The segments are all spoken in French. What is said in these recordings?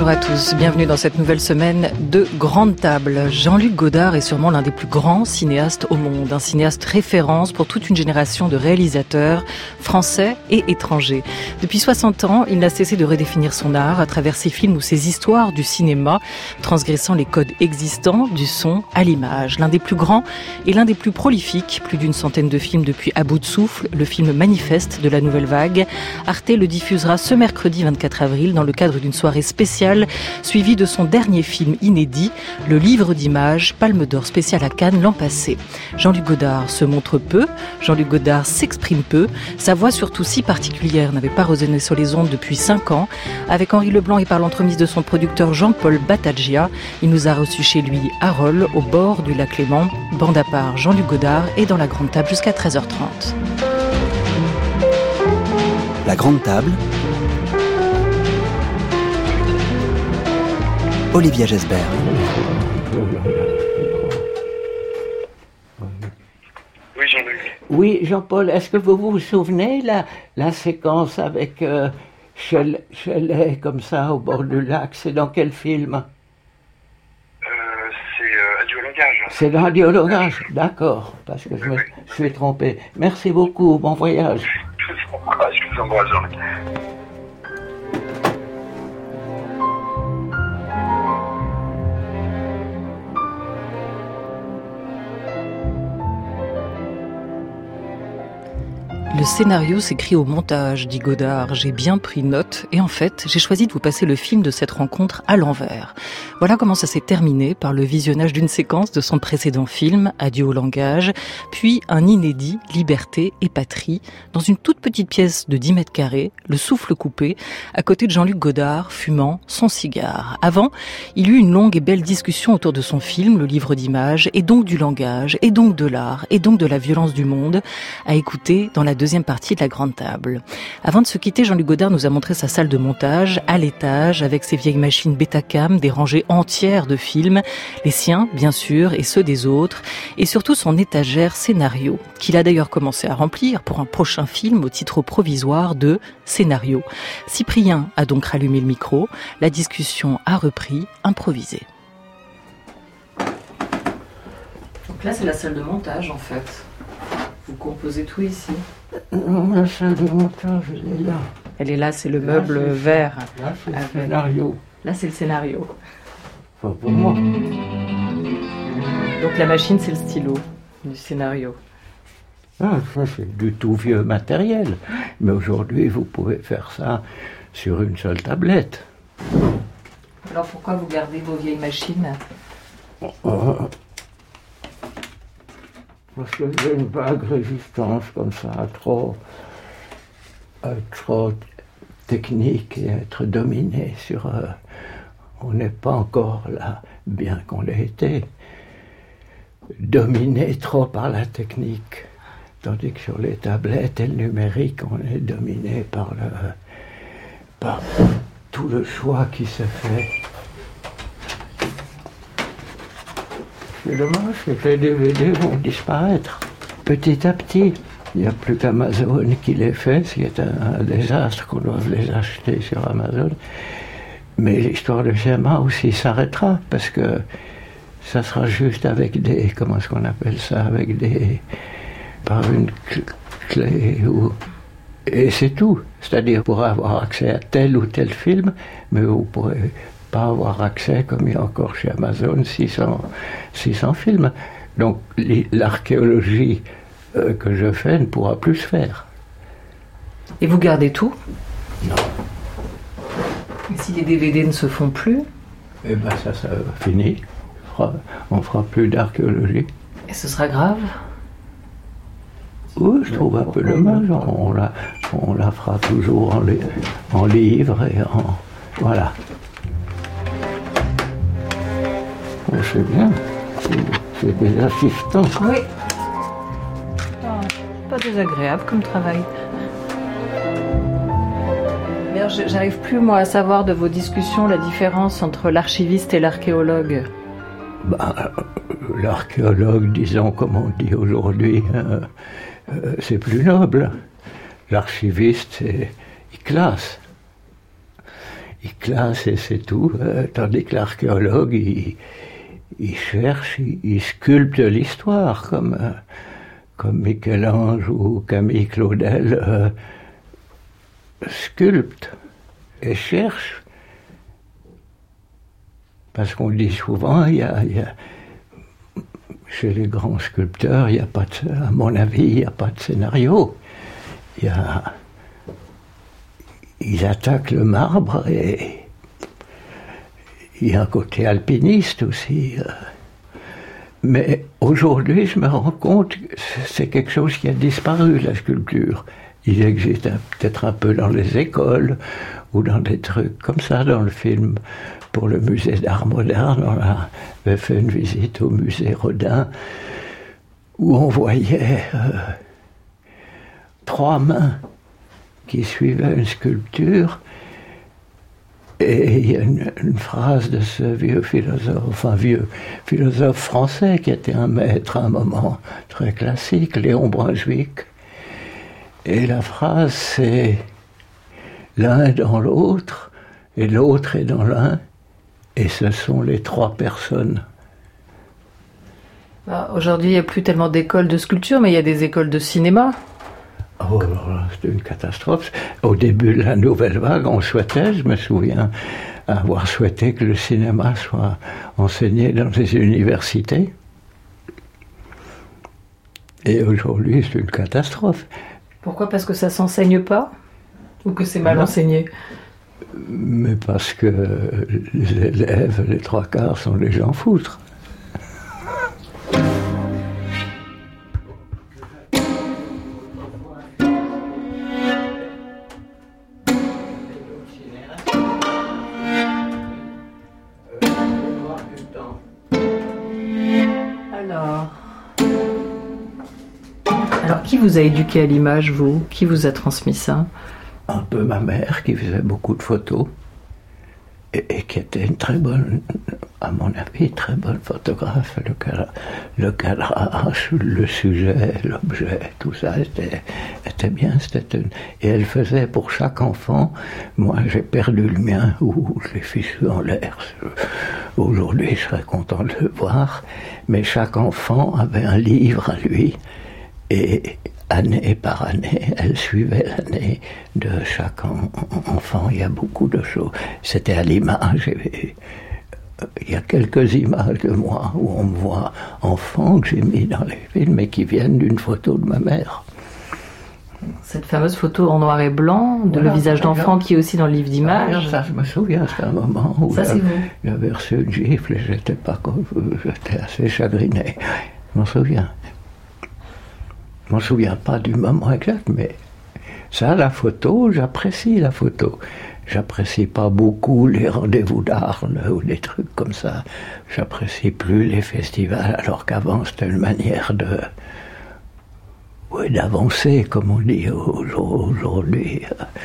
Bonjour à tous, bienvenue dans cette nouvelle semaine de Grande Table. Jean-Luc Godard est sûrement l'un des plus grands cinéastes au monde, un cinéaste référence pour toute une génération de réalisateurs français et étrangers. Depuis 60 ans, il n'a cessé de redéfinir son art à travers ses films ou ses histoires du cinéma, transgressant les codes existants du son à l'image. L'un des plus grands et l'un des plus prolifiques, plus d'une centaine de films depuis À bout de souffle, le film Manifeste de la Nouvelle Vague. Arte le diffusera ce mercredi 24 avril dans le cadre d'une soirée spéciale suivie de son dernier film inédit, Le Livre d'images, Palme d'Or spéciale à Cannes l'an passé. Jean-Luc Godard se montre peu, Jean-Luc Godard s'exprime peu, sa voix surtout si particulière n'avait pas résonné sur les ondes depuis 5 ans. Avec Henri Leblanc et par l'entremise de son producteur Jean-Paul Battaglia, il nous a reçus chez lui à Rolle, au bord du lac Léman. Bande à part, Jean-Luc Godard est dans la Grande Table jusqu'à 13h30. La Grande Table, Olivier Gesbert. Oui, Jean-Luc. Oui, Jean-Paul, est-ce que vous vous souvenez la séquence avec Shelley comme ça au bord du lac? C'est dans quel film? C'est Adieu au langage. C'est dans Adieu au langage, d'accord, parce que je me suis trompé. Merci beaucoup, bon voyage. Je vous embrasse, Jean-Luc. Le scénario s'écrit au montage, dit Godard. J'ai bien pris note et en fait, j'ai choisi de vous passer le film de cette rencontre à l'envers. Voilà comment ça s'est terminé par le visionnage d'une séquence de son précédent film, Adieu au langage, puis un inédit, Liberté et patrie, dans une toute petite pièce de 10 mètres carrés, le souffle coupé, à côté de Jean-Luc Godard, fumant son cigare. Avant, il eut une longue et belle discussion autour de son film, Le Livre d'images, et donc du langage, et donc de l'art, et donc de la violence du monde, à écouter dans la deuxième partie de la Grande Table. Avant de se quitter, Jean-Luc Godard nous a montré sa salle de montage, à l'étage, avec ses vieilles machines Betacam, des rangées entières de films, les siens, bien sûr, et ceux des autres, et surtout son étagère scénario, qu'il a d'ailleurs commencé à remplir pour un prochain film au titre provisoire de Scénario. Cyprien a donc rallumé le micro, la discussion a repris, improvisée. Donc là, c'est la salle de montage, en fait. Vous composez tout ici? Non, la salle de montage, elle est là. Elle est là, c'est le meuble vert. Là, c'est le scénario. Là, c'est le scénario. Enfin, pour moi. Donc la machine, c'est le stylo du scénario. Ah, ça, c'est du tout vieux matériel. Mais aujourd'hui, vous pouvez faire ça sur une seule tablette. Alors pourquoi vous gardez vos vieilles machines? Parce que j'ai une vague résistance comme ça, à trop technique et être dominé sur... on n'est pas encore là, bien qu'on l'ait été, dominé trop par la technique. Tandis que sur les tablettes et le numérique, on est dominé par tout le choix qui se fait. C'est dommage que les DVD vont disparaître petit à petit. Il n'y a plus qu'Amazon qui les fait, ce qui est un désastre qu'on doive les acheter sur Amazon. Mais l'histoire de cinéma aussi s'arrêtera, parce que ça sera juste avec des... Comment est-ce qu'on appelle ça? Avec des... Par une clé ou... Et c'est tout. C'est-à-dire, vous pourrez avoir accès à tel ou tel film, mais vous pourrez pas avoir accès, comme il y a encore chez Amazon, 600 films. Donc l'archéologie que je fais ne pourra plus se faire. Et vous gardez tout? Non. Et si les DVD ne se font plus? Eh bien ça finit. On fera plus d'archéologie. Et ce sera grave? Oui, je trouve un peu dommage. On la fera toujours en livre et en... Voilà. On sait bien. C'est des assistants. Oui. Pas désagréable comme travail. Mais j'arrive plus, moi, à savoir de vos discussions la différence entre l'archiviste et l'archéologue. L'archéologue, disons, comme on dit aujourd'hui, c'est plus noble. L'archiviste, il classe. il classe et c'est tout, tandis que l'archéologue, il cherche, il sculpte l'histoire, comme Michel-Ange ou Camille Claudel sculpte et cherche. Parce qu'on dit souvent, chez les grands sculpteurs, à mon avis, il n'y a pas de scénario. Ils attaquent le marbre et il y a un côté alpiniste aussi. Mais aujourd'hui, je me rends compte que c'est quelque chose qui a disparu, la sculpture. Il existe peut-être un peu dans les écoles ou dans des trucs comme ça, dans le film. Pour le musée d'art moderne, on avait fait une visite au musée Rodin où on voyait 3 mains qui suivaient une sculpture. Et il y a une phrase de ce vieux philosophe français qui était un maître à un moment très classique, Léon Brunswick. Et la phrase c'est « l'un est dans l'autre et l'autre est dans l'un et ce sont les 3 personnes ». Aujourd'hui, il n'y a plus tellement d'écoles de sculpture, mais il y a des écoles de cinéma. Oh, c'était une catastrophe. Au début de la nouvelle vague, on souhaitait, je me souviens, avoir souhaité que le cinéma soit enseigné dans les universités. Et aujourd'hui, c'est une catastrophe. Pourquoi ? Parce que ça ne s'enseigne pas ? Ou que c'est mal enseigné ? Mais parce que les élèves, les 3/4 sont des gens foutres. Alors, qui vous a éduqué à l'image, vous ? Qui vous a transmis ça ? Un peu ma mère, qui faisait beaucoup de photos, et qui était une très bonne, à mon avis, très bonne photographe. Le cadrage, le sujet, l'objet, tout ça était bien. Et elle faisait pour chaque enfant. Moi, j'ai perdu le mien, ou je l'ai fichu en l'air. Aujourd'hui, je serais content de le voir. Mais chaque enfant avait un livre à lui. Et année par année, elle suivait l'année de chaque enfant. Il y a beaucoup de choses. C'était à l'image. Il y a quelques images de moi où on me voit enfant que j'ai mis dans les films et qui viennent d'une photo de ma mère. Cette fameuse photo en noir et blanc de le visage d'enfant qui est aussi dans le livre d'images. Ça, je me souviens, c'était un moment où c'est j'avais reçu une gifle et j'étais assez chagriné. Je m'en souviens. Je ne m'en souviens pas du moment exact, mais ça, la photo, j'apprécie la photo. J'apprécie pas beaucoup les rendez-vous d'Arles ou des trucs comme ça. J'apprécie plus les festivals, alors qu'avant, c'était une manière d'avancer, comme on dit aujourd'hui.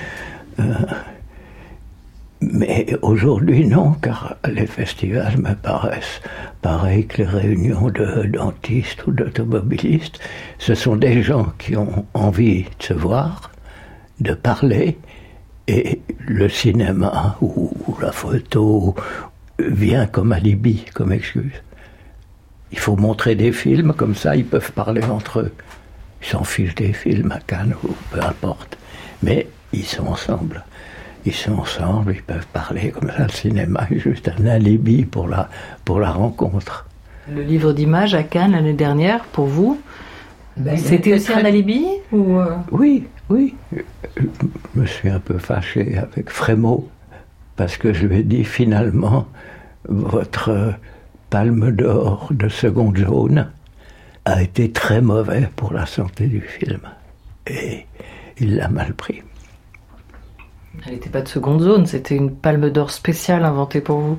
Mais aujourd'hui, non, car les festivals me paraissent pareil que les réunions de dentistes ou d'automobilistes. Ce sont des gens qui ont envie de se voir, de parler, et le cinéma ou la photo vient comme alibi, comme excuse. Il faut montrer des films, comme ça ils peuvent parler entre eux. Ils s'en fichent des films à Cannes ou peu importe. Mais ils sont ensemble. Ils sont ensemble, ils peuvent parler comme ça. Le cinéma est juste un alibi pour la rencontre. Le livre d'images à Cannes l'année dernière, pour vous, c'était aussi un alibi ou Oui. Je me suis un peu fâché avec Frémaux, parce que je lui ai dit finalement, votre palme d'or de seconde jaune a été très mauvais pour la santé du film. Et il l'a mal pris. Elle n'était pas de seconde zone, c'était une palme d'or spéciale inventée pour vous.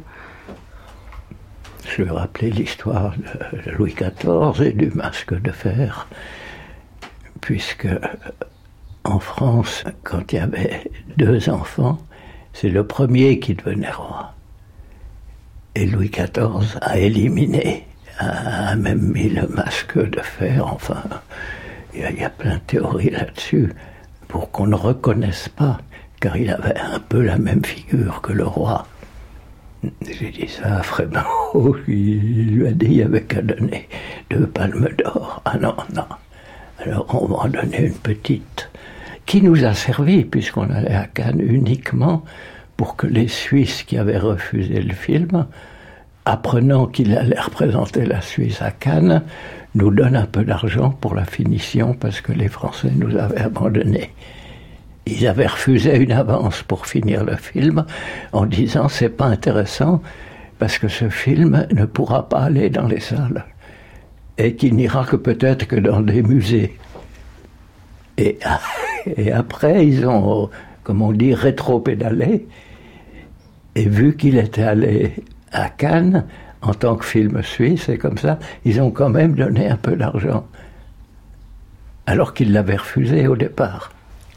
Je lui ai rappelé l'histoire de Louis XIV et du masque de fer, puisque en France, quand il y avait 2 enfants, c'est le premier qui devenait roi. Et Louis XIV a éliminé, a même mis le masque de fer, enfin, il y a plein de théories là-dessus, pour qu'on ne reconnaisse pas car il avait un peu la même figure que le roi. J'ai dit ça à Frémaux, il lui a dit il n'y avait qu'à donner 2 palmes d'or. Ah non, non. Alors on m'en donnait une petite, qui nous a servi, puisqu'on allait à Cannes uniquement pour que les Suisses qui avaient refusé le film, apprenant qu'il allait représenter la Suisse à Cannes, nous donnent un peu d'argent pour la finition, parce que les Français nous avaient abandonnés. Ils avaient refusé une avance pour finir le film en disant c'est pas intéressant parce que ce film ne pourra pas aller dans les salles et qu'il n'ira que peut-être que dans des musées. Et après ils ont, comme on dit, rétro-pédalé et vu qu'il était allé à Cannes en tant que film suisse et comme ça, ils ont quand même donné un peu d'argent alors qu'ils l'avaient refusé au départ.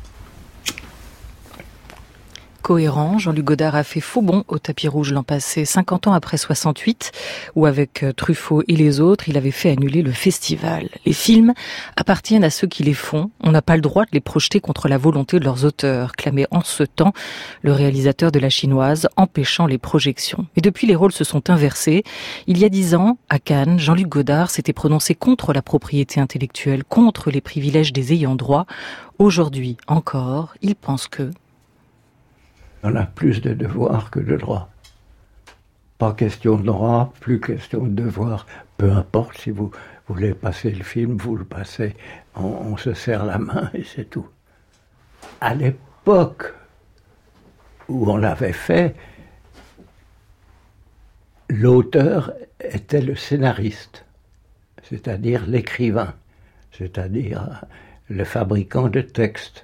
Cohérent, Jean-Luc Godard a fait faux bond au tapis rouge l'an passé, 50 ans après 68, où avec Truffaut et les autres, il avait fait annuler le festival. Les films appartiennent à ceux qui les font. On n'a pas le droit de les projeter contre la volonté de leurs auteurs, clamait en ce temps le réalisateur de La Chinoise, empêchant les projections. Mais depuis, les rôles se sont inversés. Il y a 10 ans, à Cannes, Jean-Luc Godard s'était prononcé contre la propriété intellectuelle, contre les privilèges des ayants droit. Aujourd'hui encore, il pense que on a plus de devoirs que de droits. Pas question de droit, plus question de devoir. Peu importe si vous voulez passer le film, vous le passez. On se serre la main et c'est tout. À l'époque où on l'avait fait, l'auteur était le scénariste, c'est-à-dire l'écrivain, c'est-à-dire le fabricant de textes.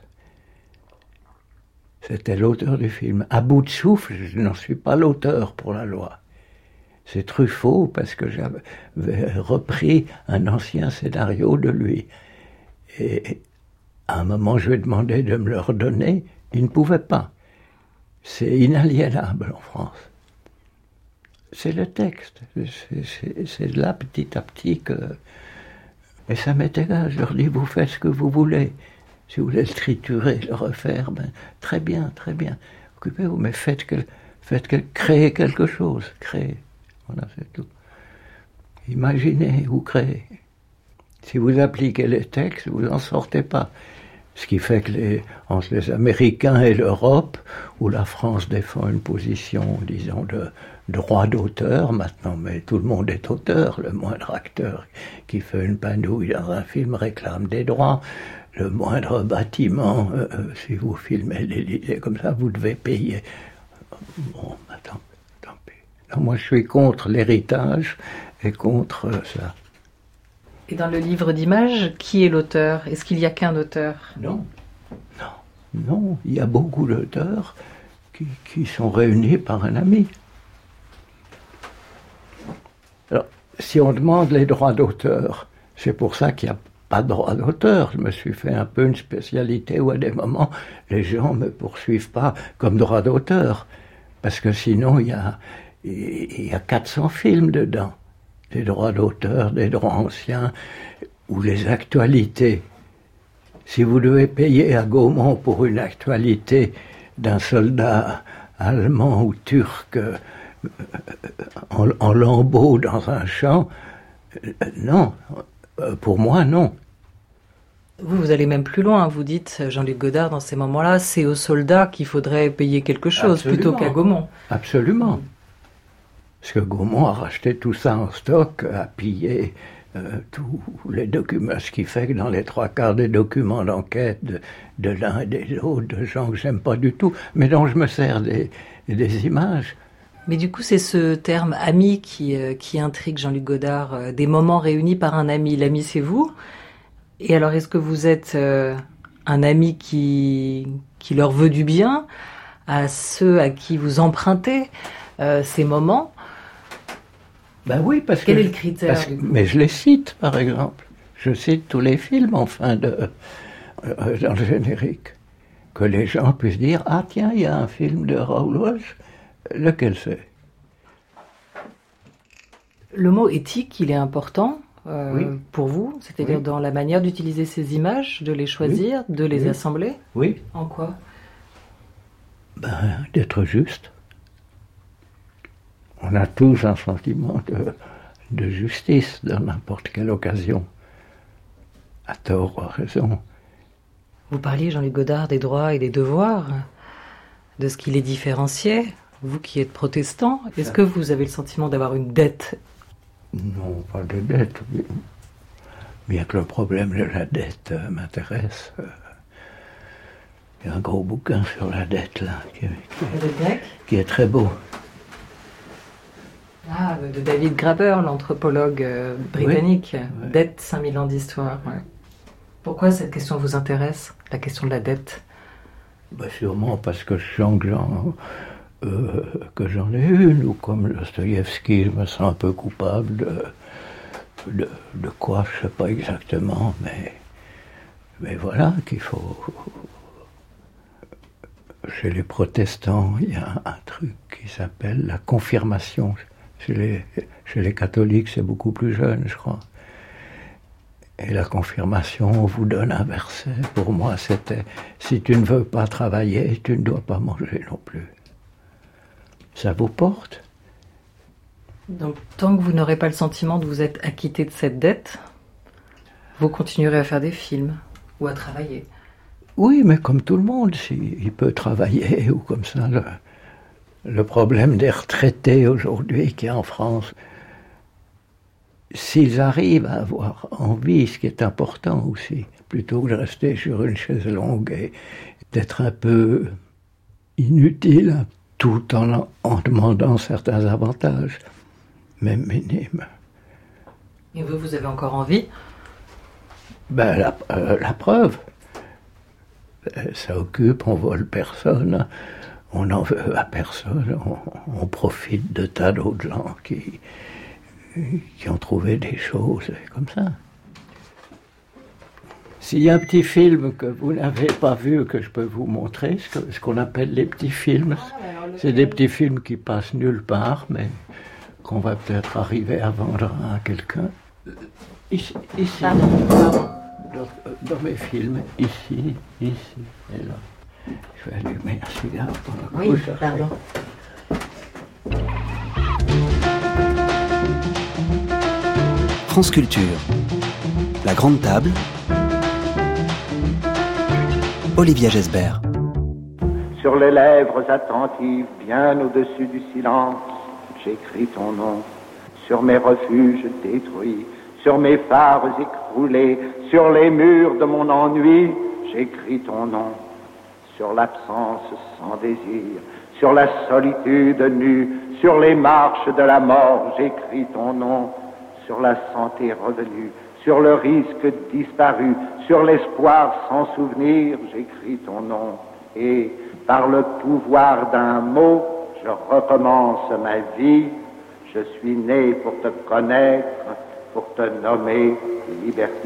C'était l'auteur du film. À bout de souffle, je n'en suis pas l'auteur pour la loi. C'est Truffaut parce que j'avais repris un ancien scénario de lui. Et à un moment, je lui ai demandé de me le redonner. Il ne pouvait pas. C'est inaliénable en France. C'est le texte. C'est là, petit à petit, que... Et ça m'est égal. Je leur dis, vous faites ce que vous voulez. Si vous voulez le triturer, le refaire, ben, très bien, très bien. Occupez-vous, mais créez quelque chose, créez. Voilà, c'est tout. Imaginez ou créez. Si vous appliquez les textes, vous n'en sortez pas. Ce qui fait que entre les Américains et l'Europe, où la France défend une position, disons, de droit d'auteur maintenant, mais tout le monde est auteur. Le moindre acteur qui fait une panouille dans un film réclame des droits. Le moindre bâtiment, si vous filmez l'Élysée comme ça, vous devez payer. Bon, tant pis. Non, moi, je suis contre l'héritage et contre ça. Et dans le livre d'images, qui est l'auteur? Est-ce qu'il n'y a qu'un auteur? Non. Il y a beaucoup d'auteurs qui sont réunis par un ami. Alors, si on demande les droits d'auteur, c'est pour ça qu'il n'y a pas de droit d'auteur. Je me suis fait un peu une spécialité où à des moments, les gens ne me poursuivent pas comme droit d'auteur. Parce que sinon, il y a 400 films dedans. Des droits d'auteur, des droits anciens, ou les actualités. Si vous devez payer à Gaumont pour une actualité d'un soldat allemand ou turc en lambeaux dans un champ, non. Pour moi, non. Vous allez même plus loin, vous dites, Jean-Luc Godard, dans ces moments-là, c'est aux soldats qu'il faudrait payer quelque chose. Absolument. Plutôt qu'à Gaumont. Absolument. Parce que Gaumont a racheté tout ça en stock, a pillé tous les documents, ce qui fait que dans les 3/4 des documents d'enquête de l'un et des autres, de gens que j'aime pas du tout, mais dont je me sers des images. Mais du coup, c'est ce terme « ami » qui intrigue Jean-Luc Godard, des moments réunis par un ami. L'ami, c'est vous. Et alors, est-ce que vous êtes un ami qui leur veut du bien, à ceux à qui vous empruntez ces moments? Ben oui, parce Quel est le critère? Mais je les cite, par exemple. Je cite tous les films, enfin, dans le générique. Que les gens puissent dire « Ah tiens, il y a un film de Raoul Walsh. Lequel c'est ?» Le mot éthique, il est important oui. Pour vous, c'est-à-dire oui. Dans la manière d'utiliser ces images, de les choisir, oui. de les oui. assembler. Oui. En quoi? D'être juste. On a tous un sentiment de justice dans n'importe quelle occasion, à tort ou à raison. Vous parliez, Jean-Luc Godard, des droits et des devoirs, de ce qui les différenciait. Vous qui êtes protestant, est-ce que vous avez le sentiment d'avoir une dette? Non, pas de dette. Bien que le problème de la dette m'intéresse. Il y a un gros bouquin sur la dette, là, qui est très beau. Ah, de David Graeber, l'anthropologue britannique. Oui. Dette, 5000 ans d'histoire. Ouais. Pourquoi cette question vous intéresse, la question de la dette? Sûrement parce que je sens que j'en ai une, ou comme Dostoïevski, je me sens un peu coupable de quoi, je ne sais pas exactement, mais voilà qu'il faut... Chez les protestants, il y a un truc qui s'appelle la confirmation. Chez les catholiques, c'est beaucoup plus jeune, je crois. Et la confirmation, on vous donne un verset. Pour moi, c'était « Si tu ne veux pas travailler, tu ne dois pas manger non plus. » Ça vous porte? Donc, tant que vous n'aurez pas le sentiment de vous être acquitté de cette dette, vous continuerez à faire des films ou à travailler. Oui, mais comme tout le monde, il peut travailler ou comme ça. Le problème des retraités aujourd'hui qui est en France, s'ils arrivent à avoir envie, ce qui est important aussi, plutôt que de rester sur une chaise longue et d'être un peu inutile, tout en demandant certains avantages, même minimes. Et vous avez encore envie? La preuve. Ça occupe, on vole personne, on n'en veut à personne, on profite de tas d'autres gens qui ont trouvé des choses comme ça. S'il y a un petit film que vous n'avez pas vu, que je peux vous montrer, ce qu'on appelle les petits films, c'est des petits films qui passent nulle part, mais qu'on va peut-être arriver à vendre à quelqu'un. Ici. Pardon. Dans mes films, ici et là. Je vais allumer un cigare pour la couche. Pardon. France Culture. La Grande Table. Olivia Gesbert. Sur les lèvres attentives, bien au-dessus du silence, j'écris ton nom. Sur mes refuges détruits, sur mes phares écroulés, sur les murs de mon ennui, j'écris ton nom. Sur l'absence sans désir, sur la solitude nue, sur les marches de la mort, j'écris ton nom. Sur la santé revenue, sur le risque disparu, sur l'espoir sans souvenir, j'écris ton nom. Et par le pouvoir d'un mot, je recommence ma vie. Je suis né pour te connaître, pour te nommer liberté.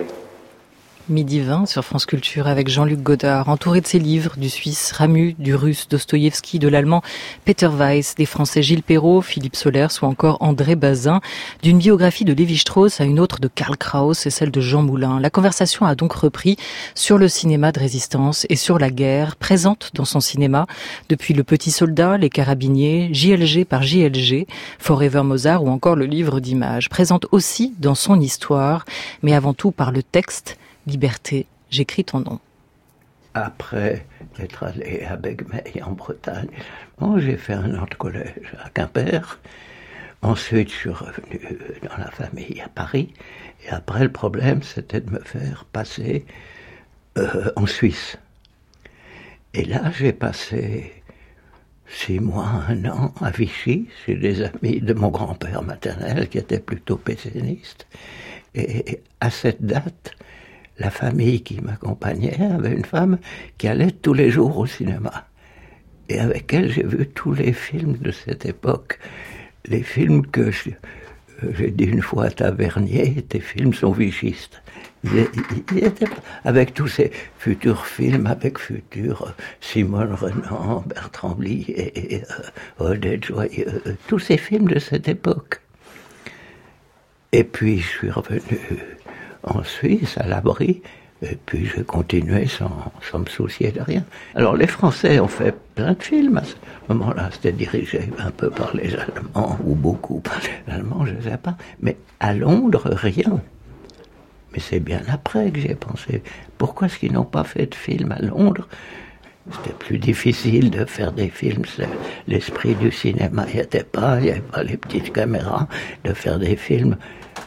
Midi 20 sur France Culture avec Jean-Luc Godard, entouré de ses livres, du Suisse Ramu, du Russe Dostoïevski, de l'Allemand Peter Weiss, des Français Gilles Perrault, Philippe Solers ou encore André Bazin, d'une biographie de Lévi-Strauss à une autre de Karl Kraus et celle de Jean Moulin. La conversation a donc repris sur le cinéma de résistance et sur la guerre, présente dans son cinéma depuis Le Petit Soldat, Les Carabiniers, JLG par JLG, Forever Mozart ou encore le livre d'images, présente aussi dans son histoire, mais avant tout par le texte Liberté, j'écris ton nom. Après être allé à Begmeil en Bretagne, j'ai fait un an de collège à Quimper. Ensuite, je suis revenu dans la famille à Paris. Et après, le problème, c'était de me faire passer en Suisse. Et là, j'ai passé 6 mois, 1 an à Vichy, chez des amis de mon grand-père maternel qui étaient plutôt pessimistes. Et à cette date, la famille qui m'accompagnait avait une femme qui allait tous les jours au cinéma. Et avec elle, j'ai vu tous les films de cette époque. Les films que j'ai dit une fois à Tavernier, tes films sont vichistes. Il était avec tous ces futurs films, avec futurs Simone Renan, Bertrand Blier, Odette Joyeux, tous ces films de cette époque. Et puis je suis revenu en Suisse, à l'abri, Et puis j'ai continué sans me soucier de rien. Alors les Français ont fait plein de films à ce moment-là. C'était dirigé un peu par les Allemands, ou beaucoup par les Allemands, je ne sais pas. Mais à Londres, rien. Mais c'est bien après que j'ai pensé, pourquoi est-ce qu'ils n'ont pas fait de film à Londres ? C'était plus difficile de faire des films, l'esprit du cinéma n'y était pas, il n'y avait pas les petites caméras, de faire des films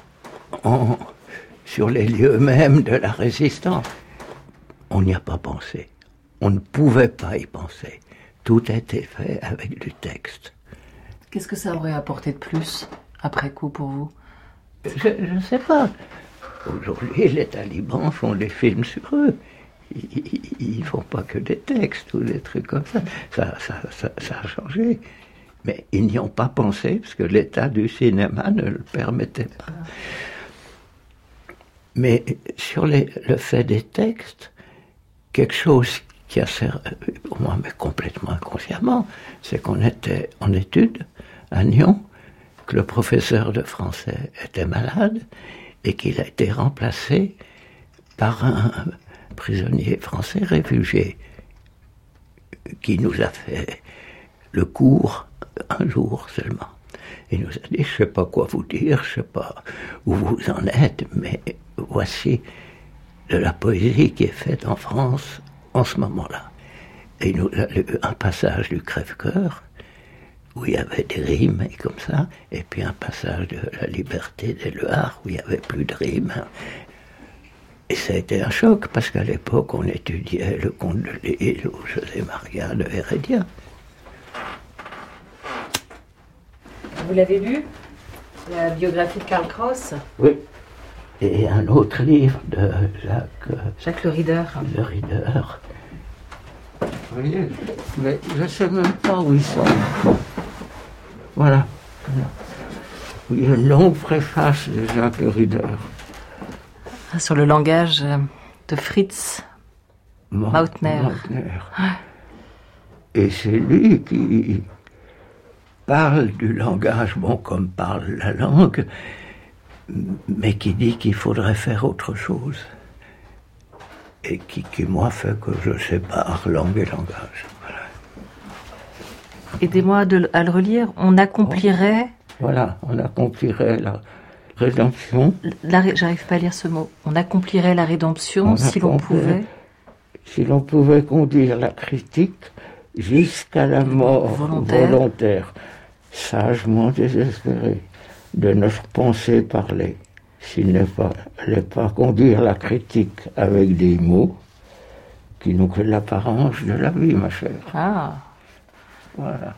sur les lieux mêmes de la résistance. On n'y a pas pensé, on ne pouvait pas y penser. Tout a été fait avec du texte. Qu'est-ce que ça aurait apporté de plus, après coup, pour vous ? Je ne sais pas. Aujourd'hui, les talibans font des films sur eux. Ils ne font pas que des textes ou des trucs comme ça. Ça a changé. Mais ils n'y ont pas pensé parce que l'état du cinéma ne le permettait pas. Mais sur le fait des textes, quelque chose qui a servi, pour moi, mais complètement inconsciemment, c'est qu'on était en études à Nyon, que le professeur de français était malade et qu'il a été remplacé par un prisonnier français réfugié qui nous a fait le cours un jour seulement. Il nous a dit, je ne sais pas quoi vous dire, je ne sais pas où vous en êtes, mais voici de la poésie qui est faite en France en ce moment-là. Et il nous a lu un passage du Crève-Cœur où il y avait des rimes et comme ça, et puis un passage de La Liberté d'Éluard où il n'y avait plus de rimes. Et ça a été un choc, parce qu'à l'époque, on étudiait le Conte de Lisle ou José Maria de Heredia. Vous l'avez lu ? La biographie de Karl Kraus ? Oui. Et un autre livre de Jacques Le Rider. Le Rider. Vous voyez, mais je ne sais même pas où ils sont. Voilà. Il y a une longue préface de Jacques Le Rider. Sur le langage de Fritz Mautner. Et c'est lui qui parle du langage, bon, comme parle la langue, mais qui dit qu'il faudrait faire autre chose. Et qui moi, fait que je sépare langue et langage. Voilà. Aidez-moi à le relire. On accomplirait... Voilà, on accomplirait la rédemption. J'arrive pas à lire ce mot. On accomplirait la rédemption si l'on pouvait... Si l'on pouvait conduire la critique jusqu'à la mort volontaire, sagement désespérée, de notre pensée parlée, s'il ne fallait pas conduire la critique avec des mots qui nous créent l'apparence de la vie, ma chère. Ah. Voilà.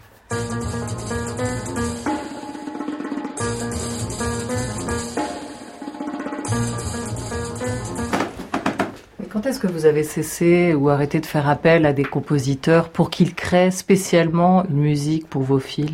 Quand est-ce que vous avez cessé ou arrêté de faire appel à des compositeurs pour qu'ils créent spécialement une musique pour vos films ?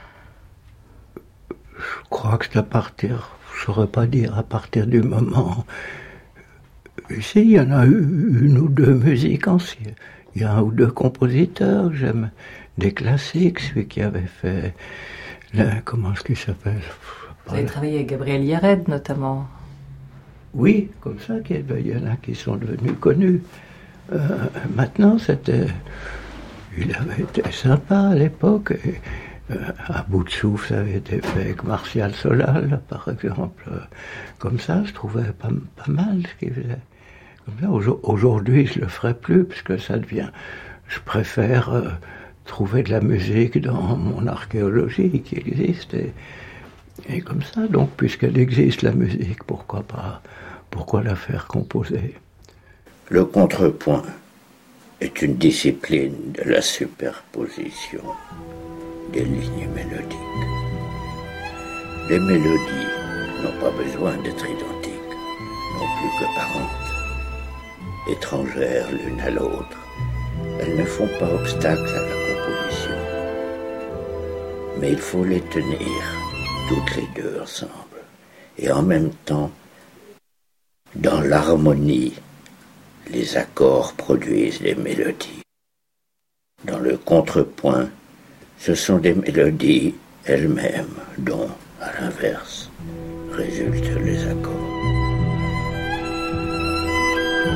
Je crois que c'est à partir, je ne saurais pas dire, à partir du moment... Ici, il y en a eu une ou deux musiques anciennes. Il y a un ou deux compositeurs, j'aime des classiques, celui qui avait fait... comment est-ce qu'il s'appelle ? Vous avez travaillé avec Gabriel Yared, notamment. Oui, comme ça, il y en a qui sont devenus connus. Maintenant, il avait été sympa à l'époque. À bout de souffle, ça avait été fait avec Martial Solal, par exemple. Comme ça, je trouvais pas mal ce qu'il faisait. Comme ça, aujourd'hui, je le ferai plus, puisque ça devient... Je préfère trouver de la musique dans mon archéologie qui existe. Et comme ça, donc, puisqu'elle existe, la musique, pourquoi pas? Pourquoi la faire composer? Le contrepoint est une discipline de la superposition des lignes mélodiques. Les mélodies n'ont pas besoin d'être identiques, non plus qu'apparentes. Étrangères l'une à l'autre, elles ne font pas obstacle à la composition. Mais il faut les tenir toutes les deux ensemble. Et en même temps, dans l'harmonie, les accords produisent des mélodies. Dans le contrepoint, ce sont des mélodies elles-mêmes dont, à l'inverse, résultent les accords.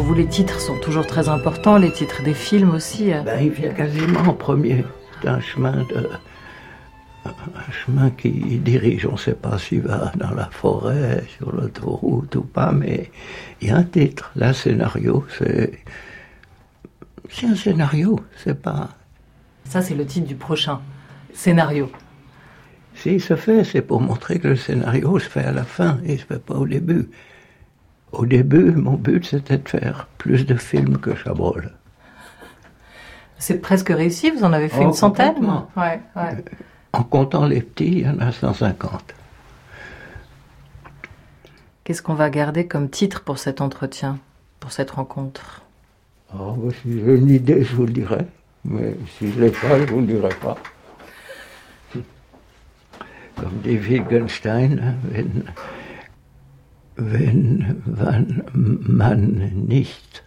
Pour vous, les titres sont toujours très importants, les titres des films aussi. Il vient quasiment en premier. C'est un chemin qui dirige, on ne sait pas s'il va dans la forêt, sur l'autoroute ou pas, mais il y a un titre. Là, scénario, c'est un scénario, c'est pas... Ça, c'est le titre du prochain. Scénario. S'il se fait, c'est pour montrer que le scénario se fait à la fin, et il se fait pas au début. Au début, mon but, c'était de faire plus de films que Chabrol. C'est presque réussi, vous en avez fait une centaine. Ouais. En comptant les petits, il y en a 150. Qu'est-ce qu'on va garder comme titre pour cet entretien, pour cette rencontre? Si j'ai une idée, je vous le dirai. Mais si je ne l'ai pas, je ne vous le dirai pas. Comme dit Wittgenstein, wenn man nicht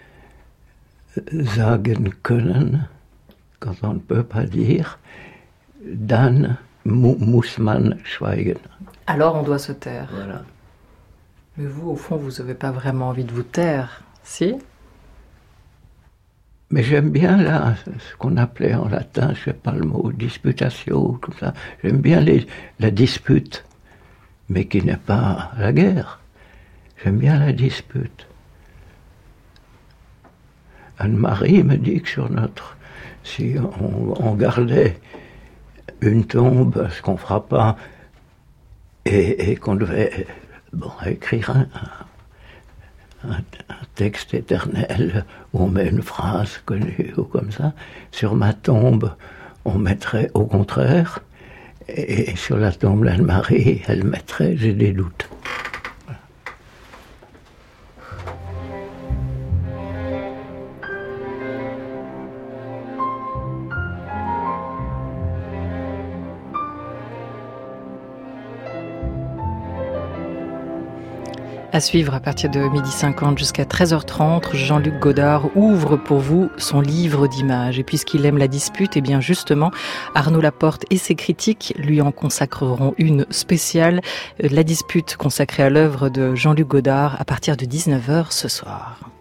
sagen können, quand on ne peut pas dire, dann muss man schweigen. Alors on doit se taire. Voilà. Mais vous, au fond, vous n'avez pas vraiment envie de vous taire, si? Mais j'aime bien là, ce qu'on appelait en latin, je ne sais pas le mot, disputatio, tout ça. J'aime bien la dispute, mais qui n'est pas la guerre. J'aime bien la dispute. Anne-Marie me dit que si on gardait une tombe, ce qu'on ne fera pas, et qu'on devait écrire un texte éternel où on met une phrase connue ou comme ça, sur ma tombe, on mettrait au contraire, et sur la tombe d'Anne-Marie, elle mettrait « j'ai des doutes ». À suivre à partir de 12h50 jusqu'à 13h30, Jean-Luc Godard ouvre pour vous son livre d'images. Et puisqu'il aime la dispute, eh bien justement, Arnaud Laporte et ses critiques lui en consacreront une spéciale, la dispute consacrée à l'œuvre de Jean-Luc Godard à partir de 19h ce soir.